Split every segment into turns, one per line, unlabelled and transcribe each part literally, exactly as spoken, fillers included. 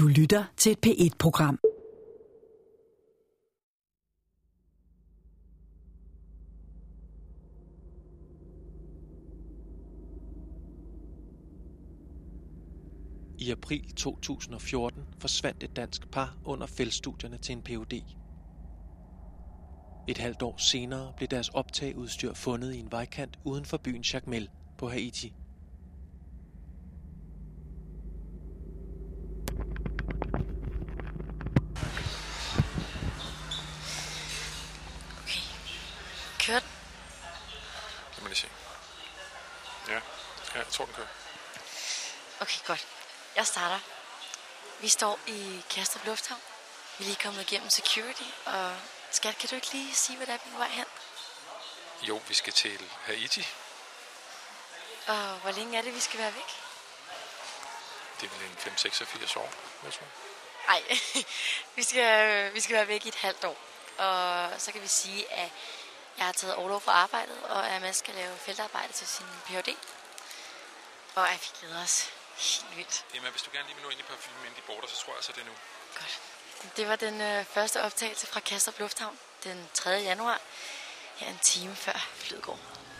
Du lytter til et P et-program.
I april to tusind og fjorten forsvandt et dansk par under feltstudierne til en P H D. Et halvt år senere blev deres optageudstyr fundet i en vejkant uden for byen Jacmel på Haiti.
Okay. Kører den?
Lad mig lige se. Ja, ja jeg tror den kører.
Okay, godt. Jeg starter. Vi står i Kastrup Lufthavn. Vi er lige kommet igennem security, og skat, kan du ikke lige sige, hvad der er på vej hen?
Jo, vi skal til Haiti.
Og hvor længe er det, vi skal være væk?
Det er vel en fem seksogfirs år, jeg tror.
Nej, vi skal, vi skal være væk i et halvt år. Og så kan vi sige, at jeg har taget overlov fra arbejdet, og at Mads skal lave feltarbejde til sin P H D. Og at vi glæder os helt vildt.
Emma, hvis du gerne lige vil nå ind i parfumen, inden de border, så tror jeg så det er nu.
Godt. Det var den øh, første optagelse fra Kastrup Lufthavn den tredje januar. Her en time før flyet går.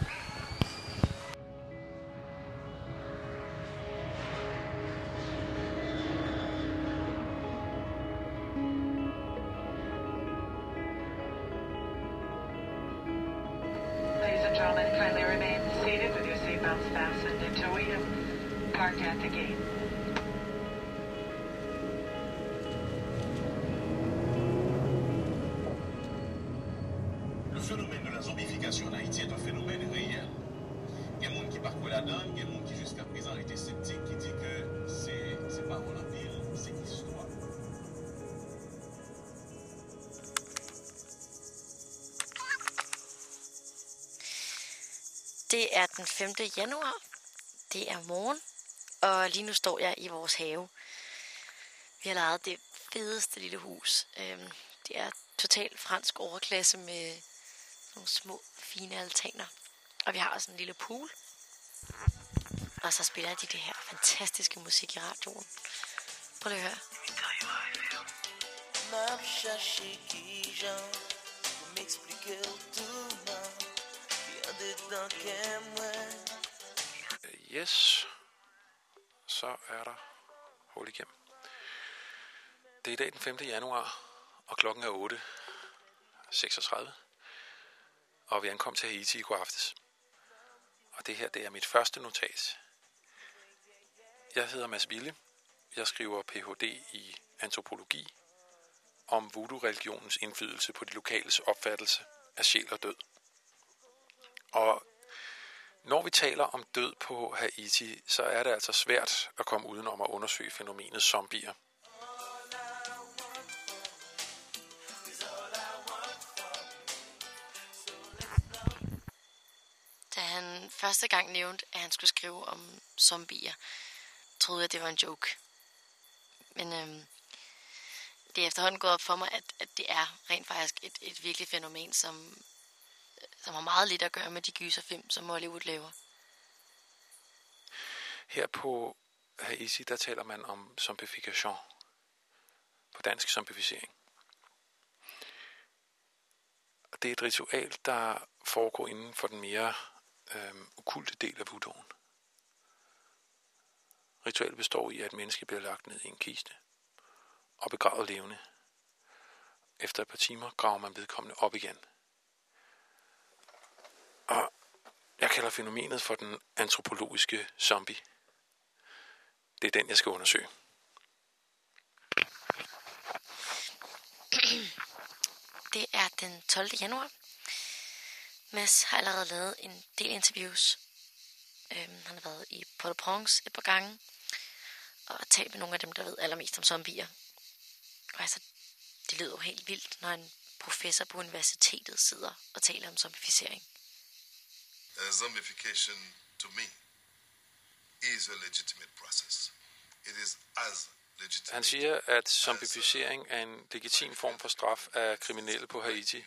Ladies and gentlemen, kindly remain seated with your seatbelts fastened until we have parked at the gate.
Le phénomène de la zombification en Haïti est un phénomène réel. Il y a des gens qui parcourent la donne, il y a des gens qui jusqu'à présent étaient sceptiques, qui disent que c'est c'est pas mon ville, c'est l'histoire.
Det er den femte januar. Det er morgen, og lige nu står jeg i vores have. Vi har lejet det fedeste lille hus. Det er totalt fransk overklasse med nogle små, fine altaner. Og vi har også en lille pool. Og så spiller de det her fantastiske musik i radioen. Prøv lige at høre.
Yes. Så er der hul igennem. Det er i dag den femte januar, og klokken er otte seksogtredive. Og vi ankom til Haiti i går aftes. Og det her, det er mit første notat. Jeg hedder Mads Wille. Jeg skriver P H D i antropologi om voodoo-religionens indflydelse på de lokales opfattelse af sjæl og død. Og når vi taler om død på Haiti, så er det altså svært at komme udenom at undersøge fænomenet zombier.
Da han første gang nævnte, at han skulle skrive om zombier, troede jeg, det var en joke. Men øhm, det er efterhånden gået op for mig, at, at det er rent faktisk et, et virkelig fænomen, som, som har meget lidt at gøre med de gyserfilm, som Hollywood laver.
Her på Haiti, der taler man om zombification. På dansk zombificering. Det er et ritual, der foregår inden for den mere øhm, okulte del af voodooen. Ritualet består i, at et menneske bliver lagt ned i en kiste og begravet levende. Efter et par timer graver man vedkommende op igen. Og jeg kalder fænomenet for den antropologiske zombie. Det er den, jeg skal undersøge.
Det er den tolvte januar. Mads har allerede lavet en del interviews. Øhm, han har været i Port-au-Prince et par gange og talt med nogle af dem, der ved allermest om zombier. Og altså, det lyder jo helt vildt, når en professor på universitetet sidder og taler om zombificering.
Uh, zombification, to me, is a legitimate process. It is as legitimate.
Han siger, at zombificering er en legitim form for straf af kriminelle på Haiti,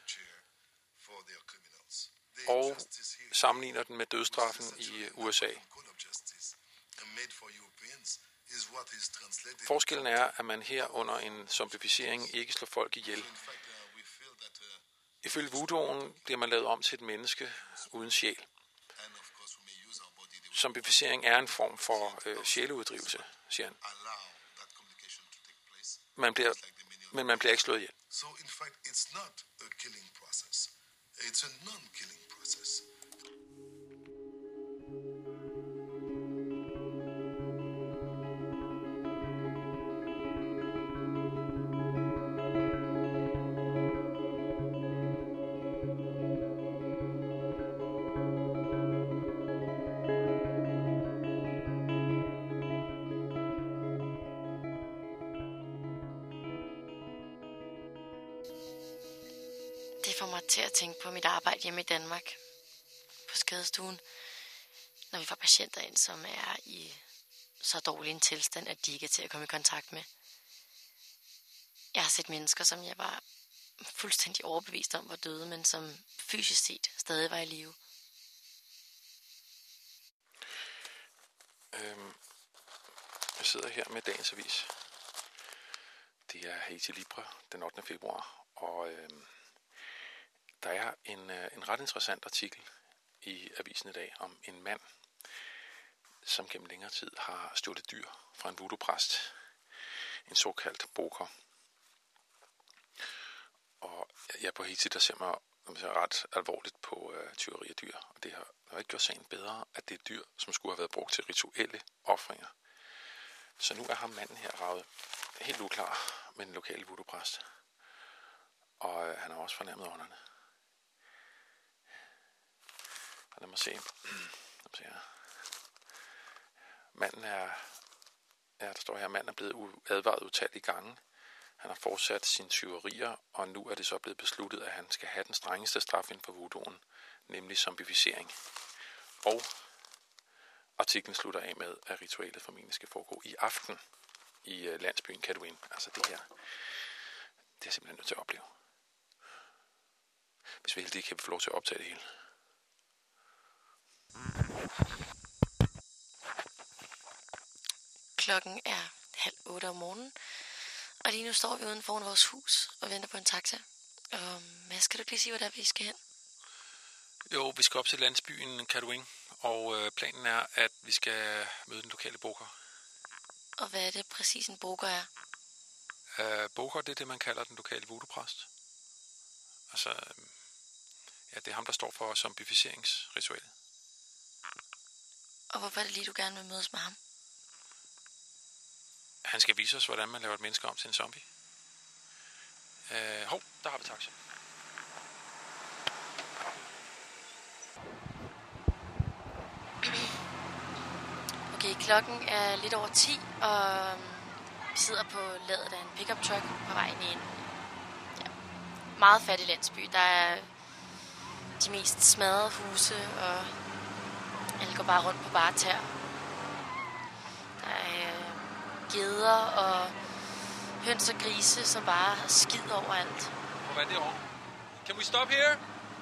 og sammenligner den med dødsstraffen i U S A.
is what is translated.
Forskellen er, at man her under en zombificering ikke slår folk ihjel.
In fact, uh, we feel that, uh,
Ifølge voodooen bliver man lavet om til et menneske uden sjæl.
and of course we may use our body the way
Zombificering er en form for øh, sjæleuddrivelse, siger han.
allow that communication to take place.
Man bliver,
Like the many of
men man bliver ikke slået ihjel.
So in fact, it's not a killing process. It's a non-killing process.
Det får mig til at tænke på mit arbejde hjemme i Danmark. På skadestuen. Når vi får patienter ind, som er i så dårlig en tilstand, at de ikke er til at komme i kontakt med. Jeg har set mennesker, som jeg var fuldstændig overbevist om var døde, men som fysisk set stadig var i live.
Øhm, jeg sidder her med dagens avis. Det er Haiti Libre den ottende februar, og øhm, der er en, øh, en ret interessant artikel i avisen i dag om en mand, som gennem længere tid har stjålet dyr fra en voodoo-præst, en såkaldt boker. Og ja, på Haiti, der ser man, man ser ret alvorligt på øh, tyveri af dyr, og det har, har ikke gjort sagen bedre, at det er dyr, som skulle have været brugt til rituelle ofringer. Så nu er ham manden her ravet helt uklar med den lokale voodoo-præst, og øh, han har også fornærmet ånderne. Lad mig se. Lad mig se her. Manden er, ja, der står her, manden er blevet advaret utallige gange. Han har fortsat sine tyverier, og nu er det så blevet besluttet, at han skal have den strengeste straf inden for voodooen, nemlig zombificering. Og artiklen slutter af med, at ritualet formentlig skal foregå i aften i uh, landsbyen Cadouin. Altså det her, det er simpelthen nødt til at opleve. Hvis vi heldigvis kan få lov til at optage det hele.
Klokken er halv otte om morgenen, og lige nu står vi uden foran vores hus og venter på en taxa. Og Mads, kan du lige sige, hvor der vi skal hen?
Jo, vi skal op til landsbyen Cadouin, og øh, planen er, at vi skal møde den lokale boker.
Og hvad er det præcis en boker er?
Øh, boker, det er det, man kalder den lokale voodoo-præst. Altså, øh, ja, det er ham, der står for zombificeringsritualet.
Og hvorfor er det lige, du gerne vil mødes med ham?
Han skal vise os, hvordan man laver et menneske om til en zombie. Øh, hov, der har vi taxa.
Okay, klokken er lidt over ti, og vi sidder på ladet af en pickup truck på vej ind i en ja, meget fattig landsby. Der er de mest smadrede huse, og alle går bare rundt på bare tær. Der er geder og høns og grise, som bare skider overalt.
Hvad er det over? Can we stop here?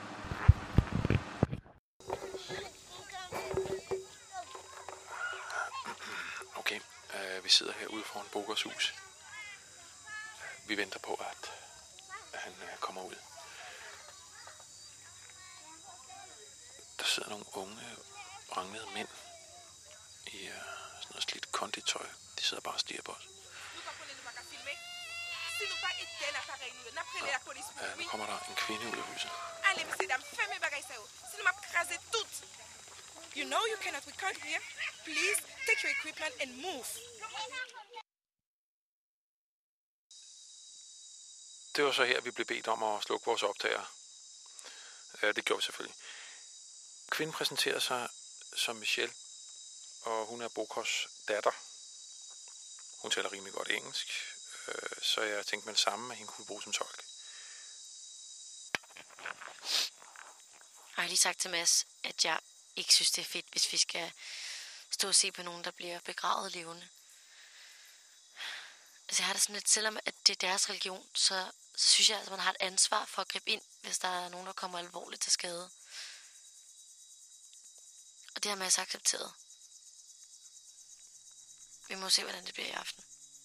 Okay, øh, vi sidder herude foran Bokers hus. Vi venter på, at, at han øh, kommer ud. Der sidder nogle unge, ranglede mænd i øh, sådan noget slidt konditøj. De sidder bare og stiger på os. Ja, nu kommer der en kvinde ud af huset.
You know you cannot record here. Please take your equipment and move.
Det var så her, vi blev bedt om at slukke vores optager. Ja, det gjorde vi selvfølgelig. Kvinden præsenterer sig som Michelle, og hun er Bokers datter. Hun taler rimelig godt engelsk, så jeg tænkte med det samme, at hende kunne bruge som tolk.
Jeg har lige sagt til Mads, at jeg ikke synes, det er fedt, hvis vi skal stå og se på nogen, der bliver begravet levende. Altså jeg har det sådan lidt, selvom at det er deres religion, så, så synes jeg, at man har et ansvar for at gribe ind, hvis der er nogen, der kommer alvorligt til skade. Og det har Mads accepteret. vi må se, hvordan det bliver i aften.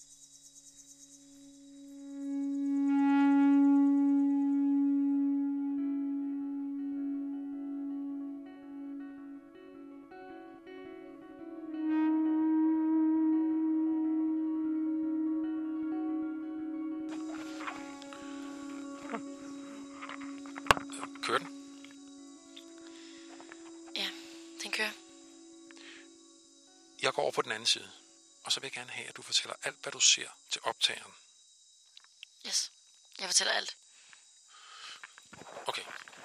Kører den?
Ja, den kører.
Jeg går over på den anden side, og så vil jeg gerne have, at du fortæller alt, hvad du ser til optageren.
Yes, jeg fortæller alt.
Okay.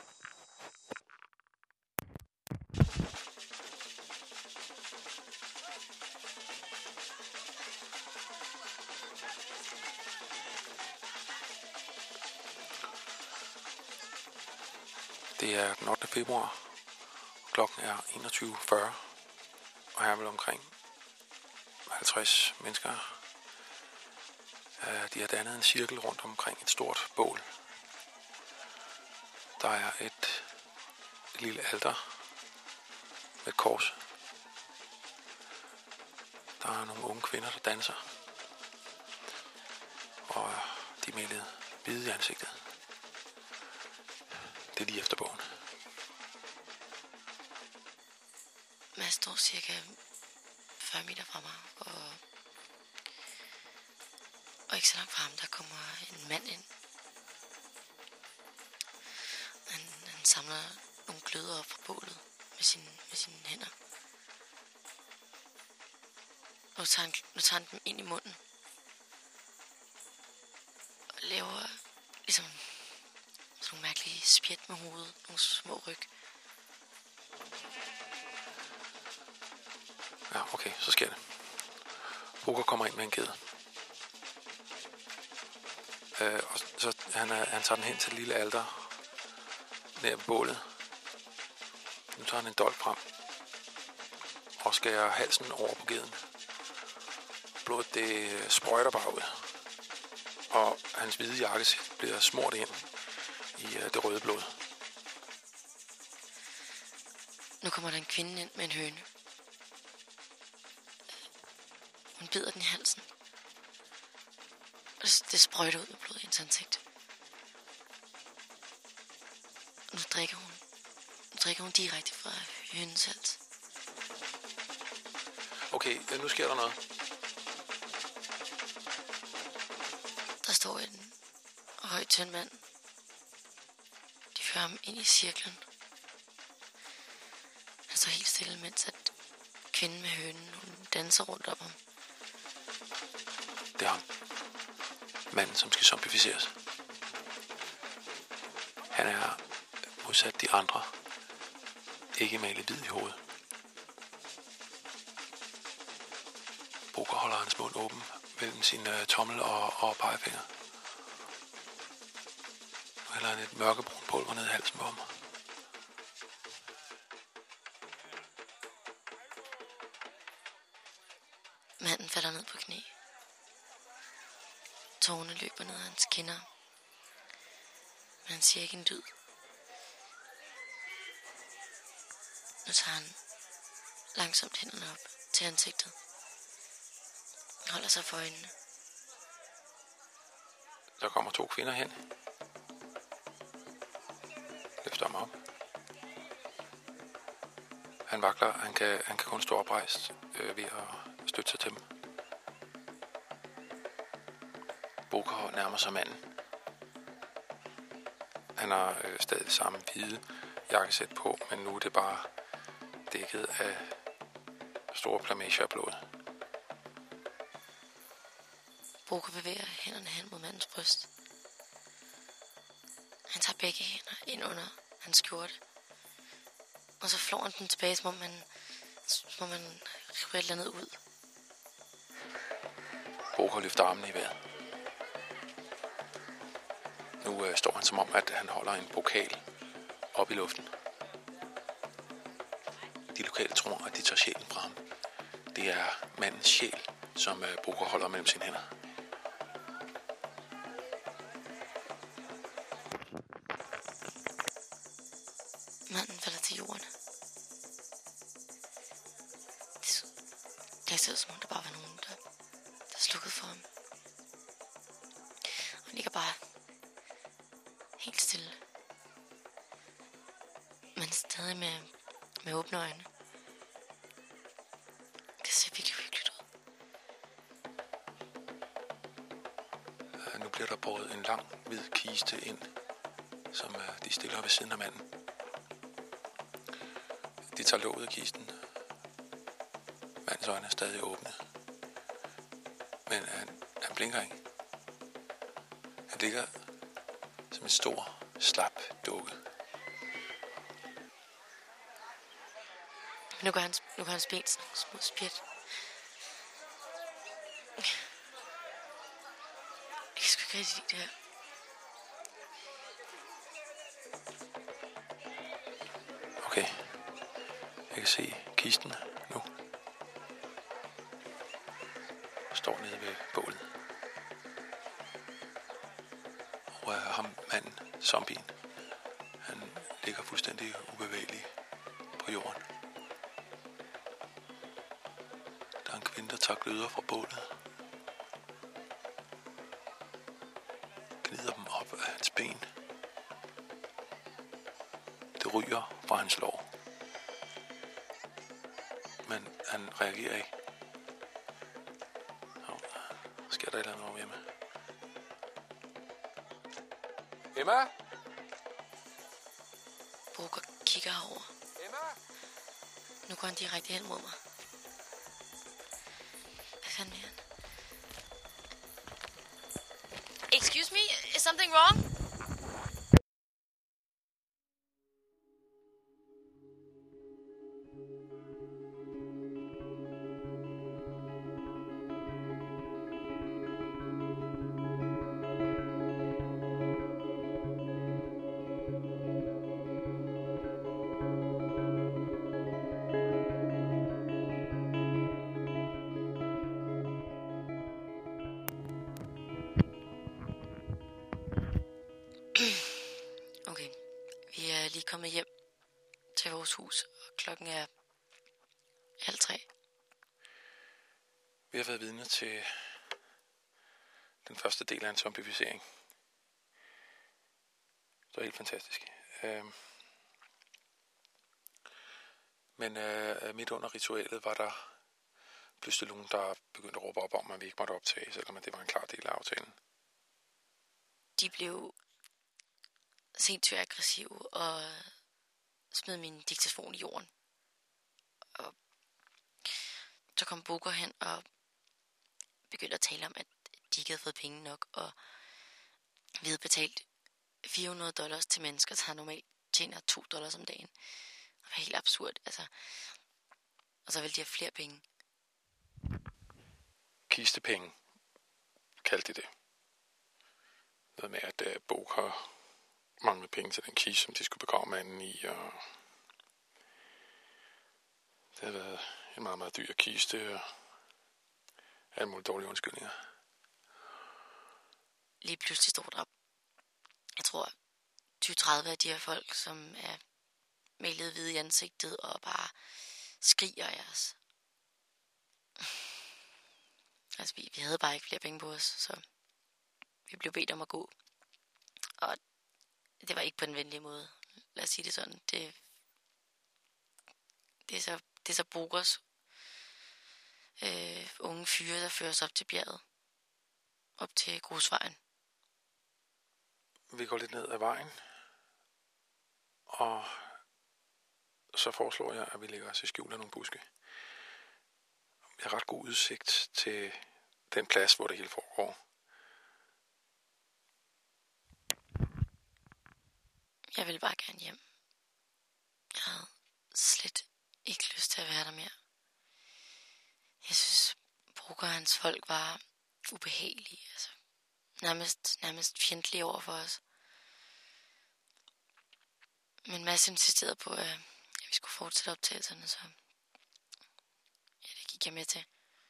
Det er den ottende februar. Klokken er enogtyve fyrre. Og her er vel omkring halvtreds mennesker. De har dannet en cirkel rundt omkring et stort bål. Der er et, et lille alter med et kors. Der er nogle unge kvinder, der danser. Og de er malet hvide i ansigtet. Det er lige efter bogen.
Mads står cirka fyrre meter fra mig, og, og ikke så langt fra ham, der kommer en mand ind. Han, han samler nogle gløder op fra bålet med, sin, med sine hænder. Og nu tager, han, nu tager han dem ind i munden. Og laver ligesom sådan nogle mærkelige spjæt med hovedet, nogle små ryg.
Ja, okay, så sker det. Boker kommer ind med en ged. Øh, og så han, er, han tager den hen til det lille alter nær bålet. Nu tager han en dolk frem og skærer halsen over på geden. Blodet det sprøjter bare ud. Og hans hvide jakkesæt bliver smurt ind i uh, det røde blod.
Nu kommer der en kvinde ind med en høne. Hun bider den i halsen. Og det, det sprøjter ud med blod i hendes ansigt. Og nu drikker hun. Nu drikker hun direkte fra hønens hals.
Okay, nu sker der noget.
Der står en høj tynd mand. De fører ham ind i cirklen. Han står helt stille, mens at kvinden med hønen, hun danser rundt om ham.
Det er ham. Manden, som skal zombificeres. Han er modsat de andre ikke malet hvid i hovedet. Boker holder hans mund åben mellem sin uh, tommel og, og pegefinger. Nu hælder han et mørkebrun pulver ned i halsen på ham.
Manden falder ned på knæ. Tårerne løber ned ad hans kinder. Men han siger ikke en lyd. Nu tager han langsomt hænderne op til ansigtet. Han holder sig for øjnene.
Der kommer to kvinder hen. Løfter ham op. Han vakler. Han kan, han kan kun stå oprejst øh, ved at støtte sig til dem. Boker nærmer sig manden. Han har øh, stadig det samme hvide jakkesæt på, men nu er det bare dækket af store plamager af blod.
Boker bevæger hænderne hen mod mandens bryst. Han tager begge hænder ind under hans skjorte. Og så flår han den tilbage, som om man, som om man river et eller andet ud.
Boker løfter armene i vejret. Nu øh, står han som om, at han holder en pokal op i luften. De lokale tror, at de tager sjælen fra ham. Det er mandens sjæl, som øh, Boker holder mellem sine hænder.
Manden falder til jorden. Det, det ser ud som om, der bare var nogen, der ligger bare helt stille. Men stadig med, med åbne øjne. Det ser virkelig hyggeligt ud.
Nu bliver der båret en lang, hvid kiste ind, som de stiller ved siden af manden. De tager låget af kisten. Mandens øjne er stadig åbne. Men han, han blinker ikke. Han ligger som en stor, slap dukke.
Nu går hans, nu går hans ben sådan små spjæt. Jeg kan sgu ikke rigtig lide det her.
Okay. Jeg kan se kisten nu. Står nede ved bålet. Og er ham manden, zombien. Han ligger fuldstændig ubevægelig på jorden. Der er en kvinde, der tager gløder fra bålet. Gnider dem op af hans ben. Det ryger fra hans lår. Men han reagerer ikke. Nå, sker der et eller andet over hjemme? Emma?
Booker kigger herover.
Emma?
Nu går han direkte hen mod mig. Hvad fanden vil han? Excuse me, is something wrong? Okay, vi er lige kommet hjem til vores hus, og klokken er halv tre.
Vi har været vidne til den første del af en zombificering. Det var helt fantastisk. Øhm. Men øh, midt under ritualet var der pludselig nogen, der begyndte at råbe op om, at vi ikke måtte optage, selvom det var en klar del af aftalen.
De blev sindssygt aggressive og smed min diktafon i jorden. Og så kom Booker hen og begyndte at tale om, at de ikke havde fået penge nok, og vi havde betalt fire hundrede dollars til mennesker, der normalt tjener to dollars om dagen. Det var helt absurd, altså. Og så ville de have flere penge.
Kistepenge, kaldte de det. Noget med, at uh, Booker manglede penge til den kiste, som de skulle begrave manden i, og det havde været en meget, meget dyr kiste, og alle mulige dårlige undskyldninger.
Lige pludselig stod der, jeg tror, tyve til tredive af de her folk, som er malet hvide i ansigtet og bare skriger af os. Altså, vi, vi havde bare ikke flere penge på os, så vi blev bedt om at gå. Og det var ikke på den venlige måde. Lad os sige det sådan. Det, det er så, det er så Bookers øh, unge fyre, der fører os op til bjerget. Op til grusvejen.
Vi går lidt ned ad vejen. Og så foreslår jeg, at vi lægger os i skjul af nogle buske. Vi har ret god udsigt til den plads, hvor det hele foregår.
Jeg ville bare gerne hjem. Jeg havde slet ikke lyst til at være der mere. Jeg synes, Booker og hans folk var ubehagelige. Altså, nærmest, nærmest fjendtlige over for os. Men Mads insisterede på, at vi skulle fortsætte optagelserne, så ja, det gik jeg med til.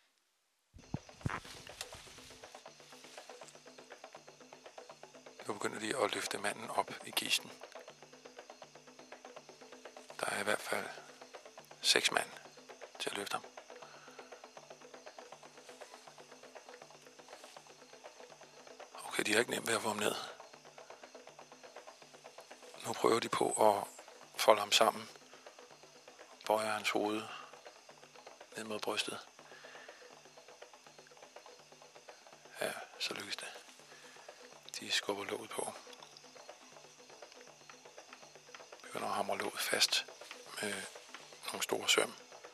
Nu begynder de at løfte manden op i kisten. Der er i hvert fald seks mand til at løfte ham. Okay, de har ikke nemt ved at få ham ned. Nu prøver de på at folde ham sammen. Bøjer hans hoved ned mod brystet. Ja, så lykkes det. De skubber låget på. Begynder at hamre låget fast med nogle store søm.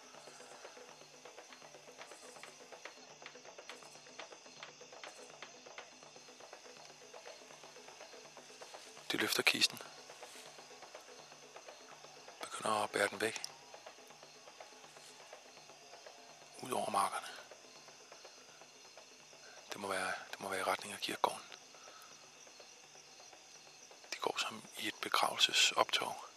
De løfter kisten. Begynder at bære den væk. Ud over markerne. Det må være, det må være i retning af kirkegården. De går som i et begravelsesoptog.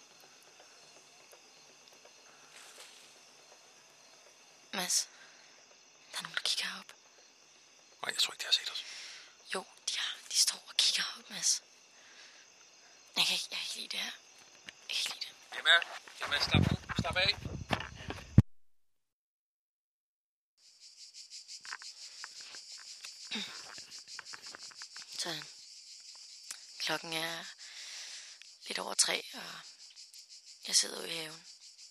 Mads, der er nogen, der kigger herop.
Nej, jeg tror ikke, de har set os.
Jo, de har. De står og kigger herop, Mads. Jeg kan ikke, jeg kan ikke lide det her. Jeg kan ikke lide det.
Emma, Emma, slap nu. Slap af.
Sådan. Klokken er lidt over tre, og jeg sidder ude i haven.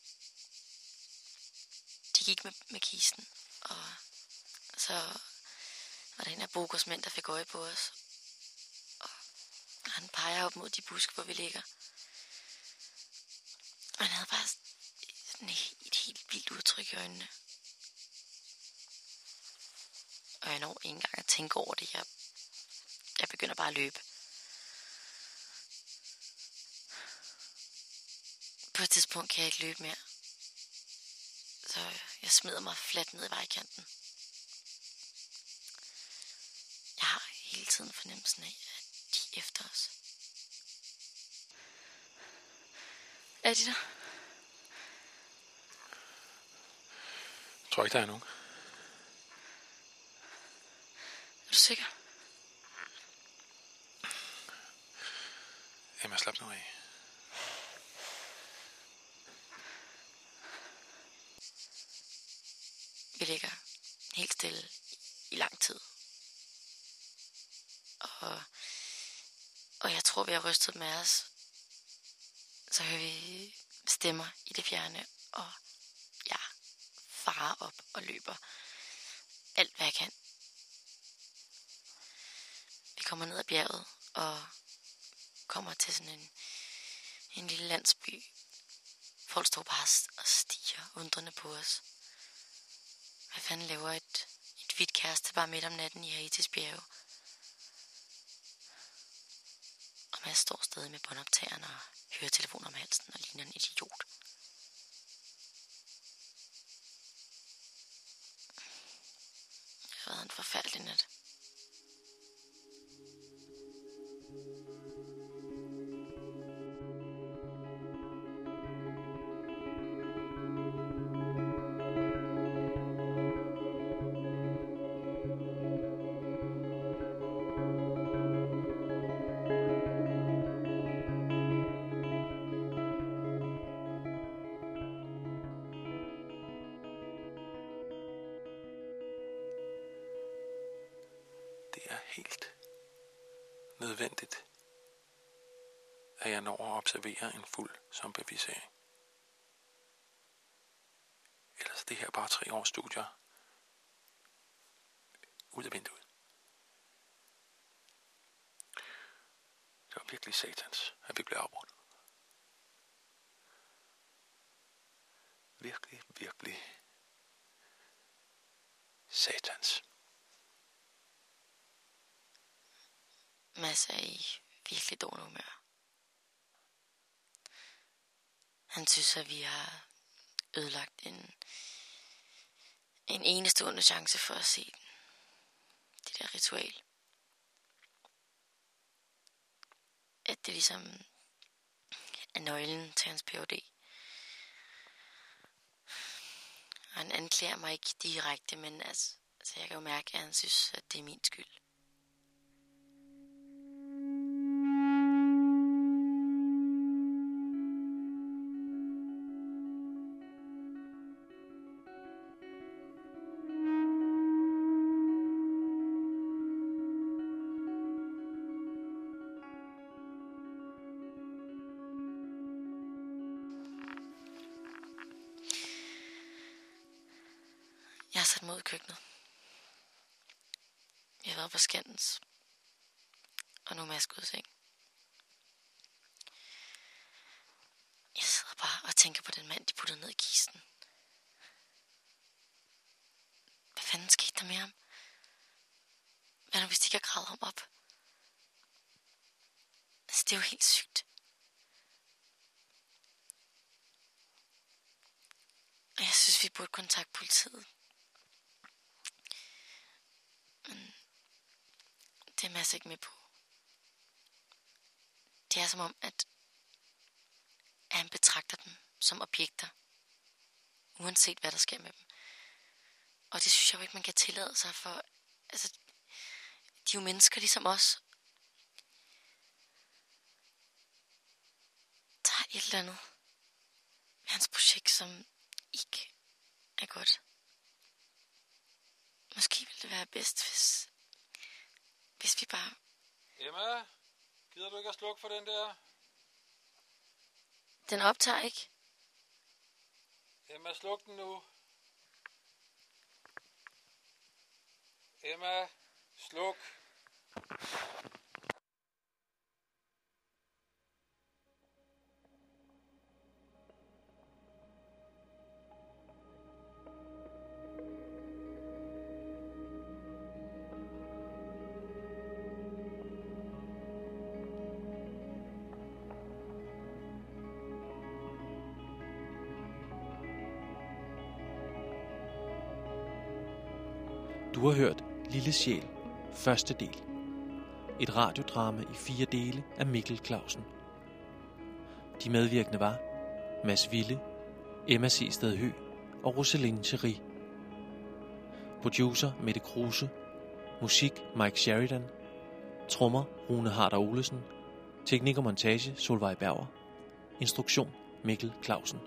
De gik med, med kisten, og så var der en af Bogers mænd, der fik øje på os. Og han peger op mod de buske, hvor vi ligger. Og han havde bare sådan et, et helt vildt udtryk i øjnene. Og jeg når ikke engang at tænke over det. Jeg, jeg begynder bare at løbe. På et tidspunkt kan jeg ikke løbe mere. Så jeg smider mig fladt ned i vejkanten. Jeg har hele tiden fornemmelsen af, at de er efter os. Er de der?
Jeg tror ikke, der er nogen.
Er du sikker?
Emma, slap nu af.
Vi ligger helt stille i lang tid. Og, og jeg tror, vi har rystet med os. Så hører vi stemmer i det fjerne, og jeg farer op og løber alt, hvad jeg kan. Vi kommer ned ad bjerget og kommer til sådan en, en lille landsby. Folk står bare og stiger undrende på os. Hvad fanden laver et, et hvidt kæreste bare midt om natten i Haitis bjerge? Og Mads står stadig med båndoptageren og hører telefonen om halsen og ligner en idiot. Det har været en forfærdelig nat.
Det er helt nødvendigt, at jeg når at observere en fuld zombificering. Ellers er det her bare tre års studier ud af vinduet. Det var virkelig satans, at vi blev afbrudt. Virkelig, virkelig satans.
Mads er i virkelig dårlig humør. Han synes, at vi har ødelagt en, en enestående chance for at se det der ritual. At det ligesom er nøglen til hans P H D. Og han anklager mig ikke direkte, men altså, altså jeg kan jo mærke, at han synes, at det er min skyld. komme ud i køkkenet. Jeg har været på Skandens. Og nu er Mads ud i seng. Jeg sidder bare og tænker på den mand, de puttede ned i kisten. Hvad fanden skete der med ham? Hvad nu, hvis de ikke har gravet ham op? Altså, det er jo helt sygt. Og jeg synes, vi burde kontakte politiet. Men det er Mads ikke med på. Det er som om, at, at han betragter dem som objekter. Uanset hvad der sker med dem. Og det synes jeg jo ikke, man kan tillade sig for. Altså, de er jo mennesker ligesom os. Der er et eller andet med hans projekt, som ikke er godt. Måske ville det være bedst, hvis, hvis vi bare...
Emma, gider du ikke at slukke for den der?
Den optager ikke.
Emma, sluk den nu. Emma, sluk.
Du har hørt Lille Sjæl, første del. Et radiodrama i fire dele af Mikkel Clausen. De medvirkende var Mads Wille, Emma Seested Høgh og Rosaline Cherie. Producer Mette Kruse. Musik Mike Sheridan. Trommer Rune Harder Olesen. Teknik og montage Solvej Berger. Instruktion Mikkel Clausen.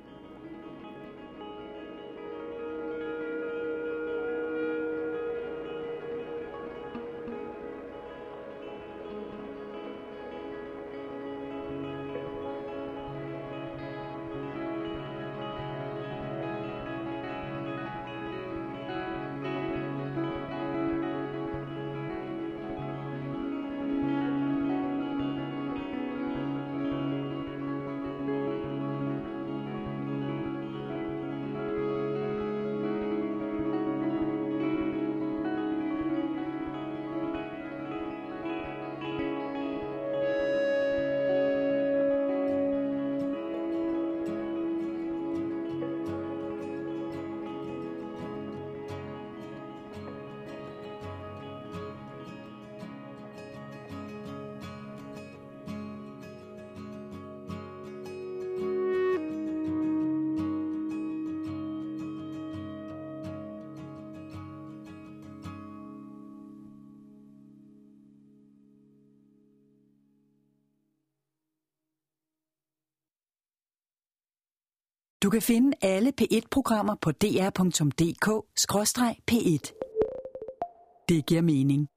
Du kan finde alle P et-programmer på d r punktum d k skråstreg p et. Det giver mening.